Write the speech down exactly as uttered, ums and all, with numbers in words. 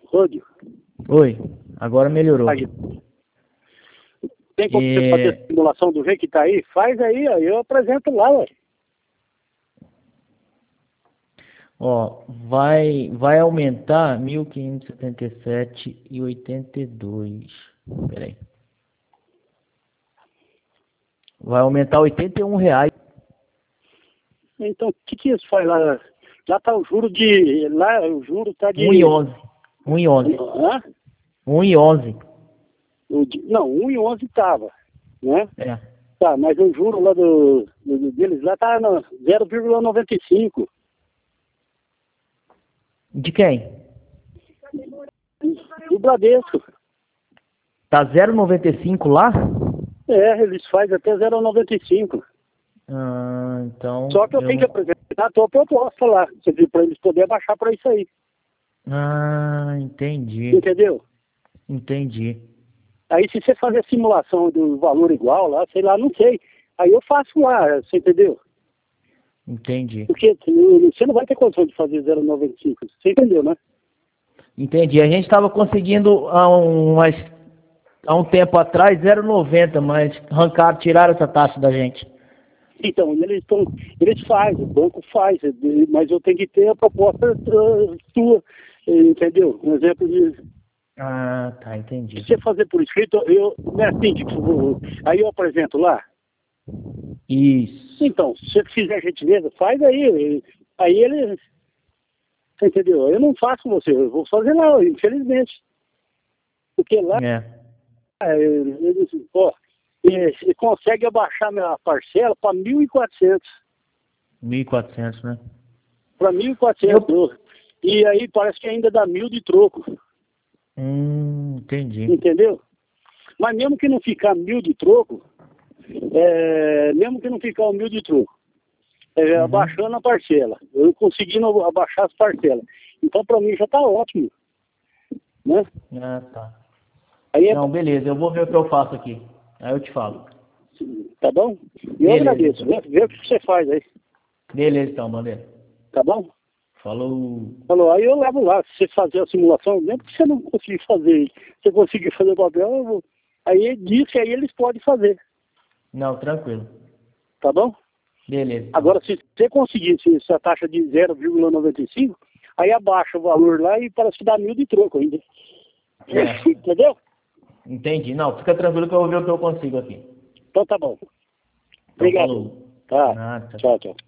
Rôdio. Oi, agora melhorou. Aí. Tem como E... você fazer a simulação do jeito que tá aí? Faz aí, ó, eu apresento lá, ué. Ó, vai, vai aumentar mil quinhentos e setenta e sete reais e oitenta e dois. Peraí. Vai aumentar oitenta e um reais. Então, o que que isso faz lá? Lá tá o juro de... Lá o juro tá de... um e onze. um e onze. Hã? um e onze. O de- Não, um e onze tava, né? É. Tá, mas o juro lá do, do deles lá tá no zero vírgula noventa e cinco. De quem? Do Bradesco. Tá zero vírgula noventa e cinco lá? É, eles fazem até zero vírgula noventa e cinco. Ah, então... Só que eu, eu tenho que não- apresentar a tua proposta lá, para eles poderem baixar para isso aí. Ah, entendi. Entendeu? Entendi. Aí se você fazer a simulação do valor igual lá, sei lá, não sei. Aí eu faço lá, você entendeu? Entendi. Porque você não vai ter condição de fazer zero vírgula noventa e cinco. Você entendeu, né? Entendi. A gente estava conseguindo há um, umas, há um tempo atrás zero vírgula noventa, mas arrancaram, tiraram essa taxa da gente. Então, eles estão, eles fazem, o banco faz, mas eu tenho que ter a proposta uh, sua, entendeu? Um exemplo de... Ah, tá, entendi. Se você fazer por escrito, eu, não é assim, tipo, aí eu apresento lá. Isso. Então, se você fizer gentileza, faz aí. Aí ele, você entendeu? Eu não faço com você, eu vou fazer lá, infelizmente. Porque lá, É. eles, ó, ele consegue abaixar minha parcela para mil e quatrocentos. mil e quatrocentos, né? Para mil e quatrocentos. E aí parece que ainda dá mil de troco. Hum, entendi. Entendeu? Mas mesmo que não ficar mil de troco, é, mesmo que não ficar um mil de troco, é, Uhum. abaixando a parcela, eu conseguindo abaixar as parcelas. Então para mim já está ótimo. Né? Ah, tá. Aí é, Não, beleza, eu vou ver o que eu faço aqui. Aí eu te falo. tá bom? E eu Beleza. agradeço. Vê, vê o que você faz aí. Beleza, então, Bandeira. Tá bom? Falou. Falou, aí eu levo lá. Se você fazer a simulação, mesmo que você não conseguir fazer, se você conseguir fazer o papel, eu vou... aí diz que aí eles podem fazer. Não, tranquilo. Tá bom? Beleza. Agora, se você conseguir se essa taxa de zero vírgula noventa e cinco, aí abaixa o valor lá e parece que dá mil de troco ainda. É. Entendeu? Entendi. Não, fica tranquilo que eu vou ver o que eu consigo aqui. Então tá bom. Então, Obrigado. falou. Tá. Ah, tá. Tchau, tchau.